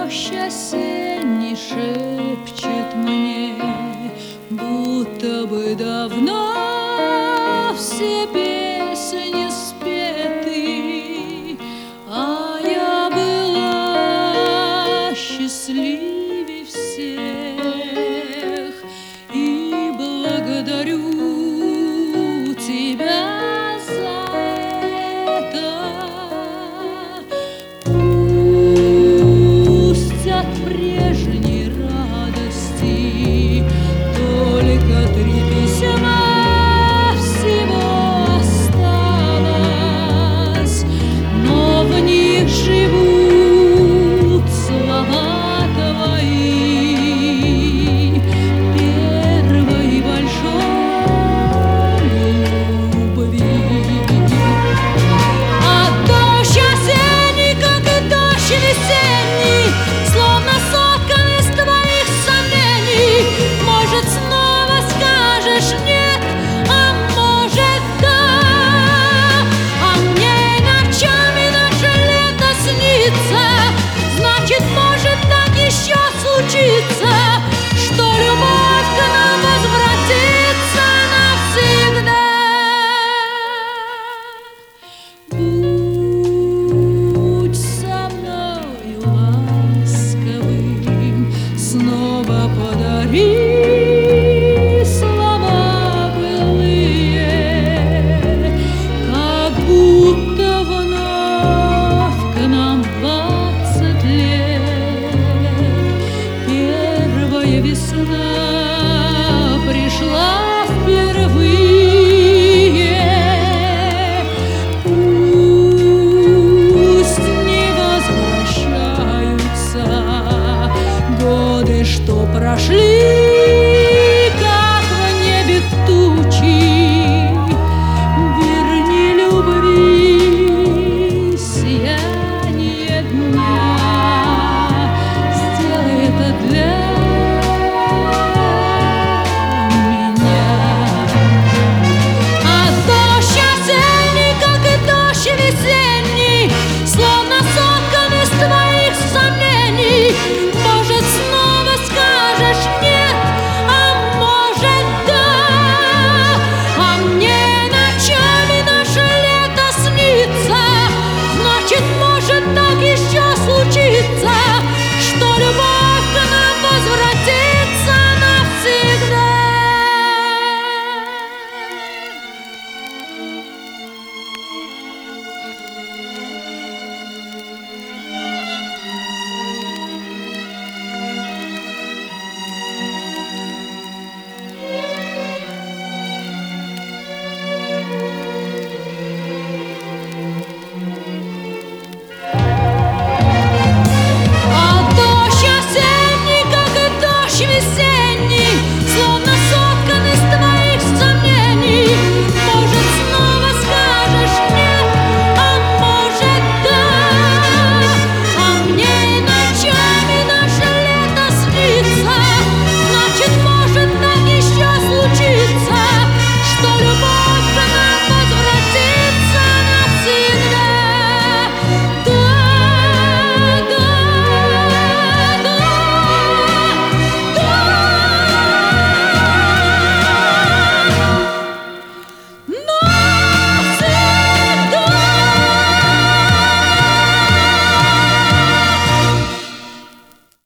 Дождь осенний шепчет мне, будто бы давно все песни спеты, а я была счастливей всех и благодарю тебя за это. Пусть от прежней радости только 3 письма всего осталось, но в них живут слова твои первой большой любви. А дождь осенний, как и дождь весенний, словно соткан из твоих сомнений. Может, снова скажешь нет, а может, да. А мне ночами наше лето снится. Значит, может так еще случиться, что любовь к нам возвратится навсегда. Будь со мной ласковым, снова подари слова былые, как будто вновь к нам 20 лет. Первая весна пришла впервые. Пусть не возвращаются годы, что прошли.